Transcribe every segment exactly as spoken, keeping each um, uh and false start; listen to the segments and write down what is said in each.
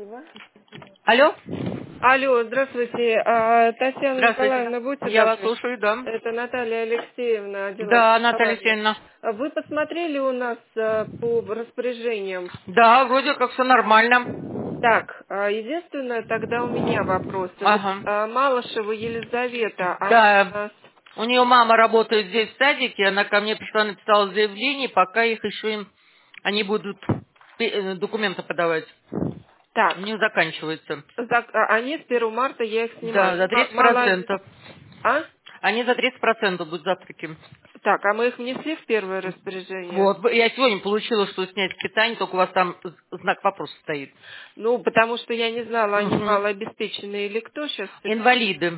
Алло? Алло, здравствуйте. А, Татьяна Здравствуйте. Николаевна, будьте Я вас добры. слушаю, да. Это Наталья Алексеевна, отдела Да, Наталья образования. Алексеевна. А Вы посмотрели у нас а, по распоряжениям? Да, вроде как все нормально. Так, а, единственное, тогда у меня вопросы. Вот Ага. а, Малышева Елизавета, она у Да, нас... у нее мама работает здесь в садике, она ко мне пришла, написала заявление, пока их еще им, они будут пе- э, документы подавать. У Так, них заканчивается. зак- а, они с первого марта, я их Да, снимаю. за М- тридцать Мало... процентов. А? Они за тридцать процентов будут завтраки. Так, а мы их внесли в первое распоряжение? Вот, я сегодня получила, что снять питание, только у вас там з- знак вопроса стоит. Ну, потому что я не знала, они Мгм. малообеспеченные или кто сейчас. Инвалиды.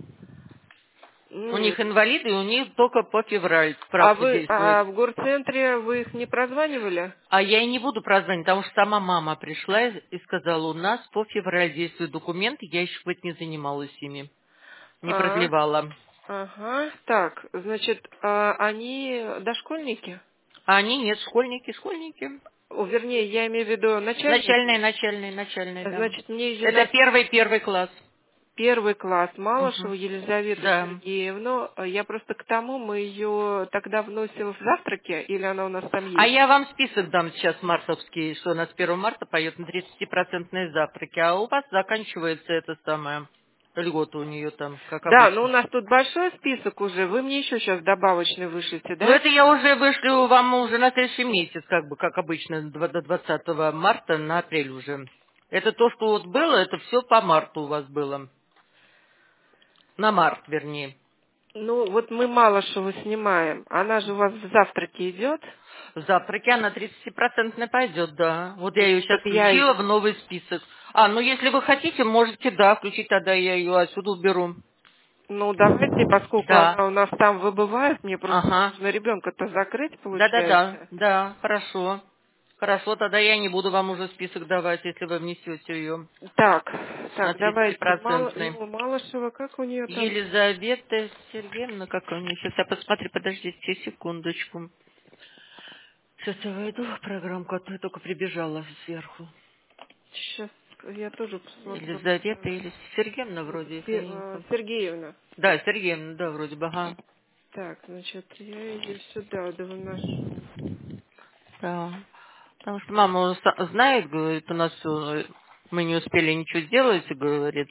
У них инвалиды, и у них только по февраль А справка вы действует. а в горцентре вы их не прозванивали? А я и не буду прозвонить, потому что сама мама пришла и и сказала, у нас по февраль действуют документы, я еще хоть не занималась ими, не А, продлевала. ага. Так, значит, а, они дошкольники? А они нет, школьники, школьники. О, вернее, я имею в виду начальники. Начальные, начальные, начальные, да. Значит, мне ее Это на первый, первый класс. первый класс Малышеву Мгм. Елизавету Да. Сергеевну. А Я просто к тому, мы ее тогда вносим в завтраки, или она у нас там А есть? я вам список дам сейчас мартовский, что она с первого марта поет на тридцатипроцентные завтраки, а у вас заканчивается это самое, льгота у нее там, как Да, но у обычно. нас тут большой список уже. Вы мне еще сейчас добавочный вышлите, Ну, да? это я уже вышлю вам уже на следующий месяц, как бы, как обычно, два- до двадцатого марта на апрель уже. Это то, что вот было, это все по марту у вас было. На март, вернее. Ну, вот мы Малышеву снимаем. Она же у вас в завтраке идет. В завтраке она тридцатипроцентная пойдет, да. Вот я ее Ну, сейчас так я включила в ее... новый список. А, ну если вы хотите, можете, да, включить, тогда я ее отсюда уберу. Ну, давайте, поскольку Да. она у нас там выбывает, мне просто Ага. нужно ребенка-то закрыть, Да-да-да. получается. Да, хорошо. Хорошо, тогда я не буду вам уже список давать, если вы внесете ее Так, на так, давайте. Мало, тридцатипроцентный. ну, Малышева, как у нее там? Елизавета Сергеевна, как у нее? Сейчас я посмотрю, подождите секундочку. Сейчас я войду в программку, а то я только прибежала сверху. Сейчас я тоже посмотрю. Елизавета или Сергеевна вроде, если Пе- я не э, помню. Сергеевна. Да, Сергеевна, да, вроде бы, ага. Так, значит, я ее сюда да выношу. Да. Потому что мама са- знает, говорит, у нас всё, мы не успели ничего сделать, говорит.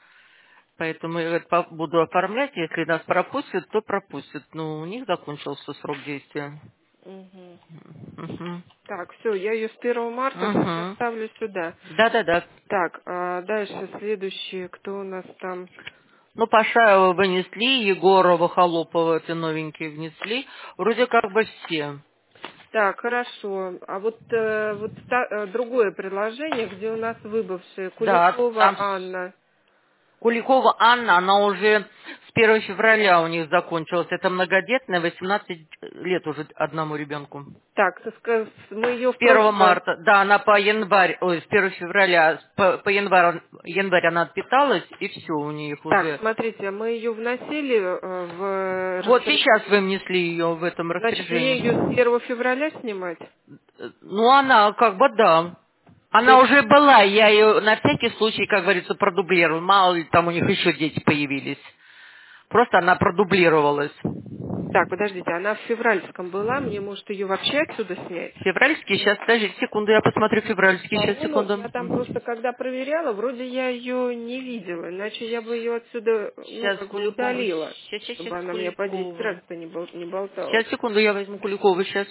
Поэтому я говорит, по- буду оформлять, если нас пропустят, то пропустят. Ну, у них закончился срок действия. Угу. Угу. Так, все, я ее с первого марта, значит, Угу. оставлю сюда. Да-да-да. Так, а дальше следующие, кто у нас там? Ну, Пашаева вынесли, Егорова, Холопова, эти новенькие внесли. Вроде как бы все. Так, хорошо. А вот, э, вот ста- э, другое предложение, где у нас выбывшие Да, Куликова там Анна. Куликова Анна, она уже с первого февраля у них закончилась. Это многодетная, восемнадцать лет уже одному ребенку. Так, ска- мы ее С в первого прошлое. марта, да, она по январь, ой, с первого февраля, с- по, по январь, январь она отпиталась, и все у них Так, уже. смотрите, мы ее вносили э, в Вот распоряжение. сейчас вы внесли ее в этом Значит, мне ее с распоряжении. первого февраля снимать? Э, Ну, она как бы, да. То Она есть, уже была, я ее на всякий случай, как говорится, продублировала. Мало ли там у них еще дети появились. Просто она продублировалась. так, подождите, она в февральском была, мне может ее вообще отсюда снять? Февральский, сейчас, подождите секунду, я посмотрю февральский, сейчас, По-моему, секунду. я там просто когда проверяла, вроде я ее не видела, иначе я бы ее отсюда, ну, Сейчас как бы Куликову, удалила, сейчас, сейчас, сейчас чтобы она мне по десять Куликову. раз-то не, бол- не болталась. Сейчас, секунду, я возьму Куликову сейчас.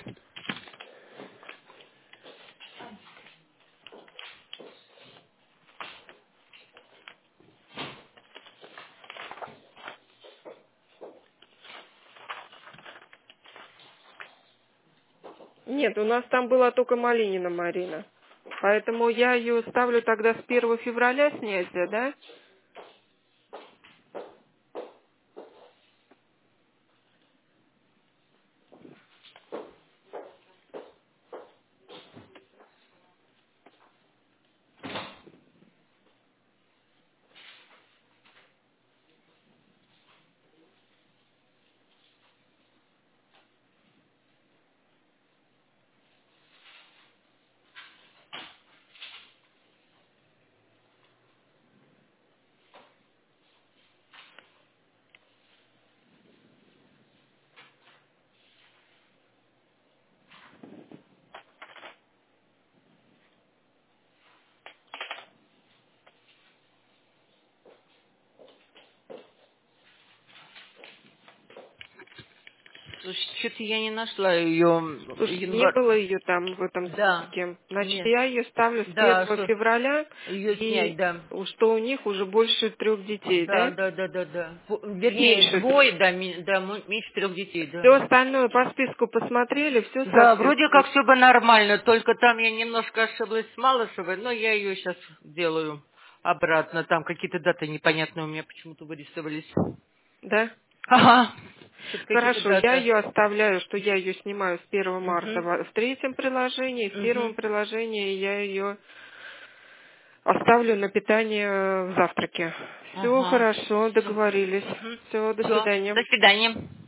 Нет, у нас там была только Малинина Марина. Поэтому я ее ставлю тогда с первого февраля снятия, да? что-то я не нашла ее. Слушай, не Январь. было ее там в этом Да. списке. Значит, Нет. я ее ставлю с Да, первого что февраля, ее снять, и да. что у них уже больше трех детей, Да, да? да, да, да, да. Фу, Вернее, Меньше. двое, да, ми- да, м- меньше трех детей, да. Все остальное по списку посмотрели, все Да, вроде как соответствует. все бы нормально, только там я немножко ошиблась с Малышевой, но я ее сейчас делаю обратно. Там какие-то даты непонятные у меня почему-то вырисовались. Да? Ага. Что-то какие-то Хорошо, я даты. ее оставляю, что я ее снимаю с первого марта Угу. в в третьем приложении, в первом Угу. приложении я ее оставлю на питание в завтраке. Все Ага. хорошо, Все. договорились. Угу. Все, до Все. свидания. До свидания.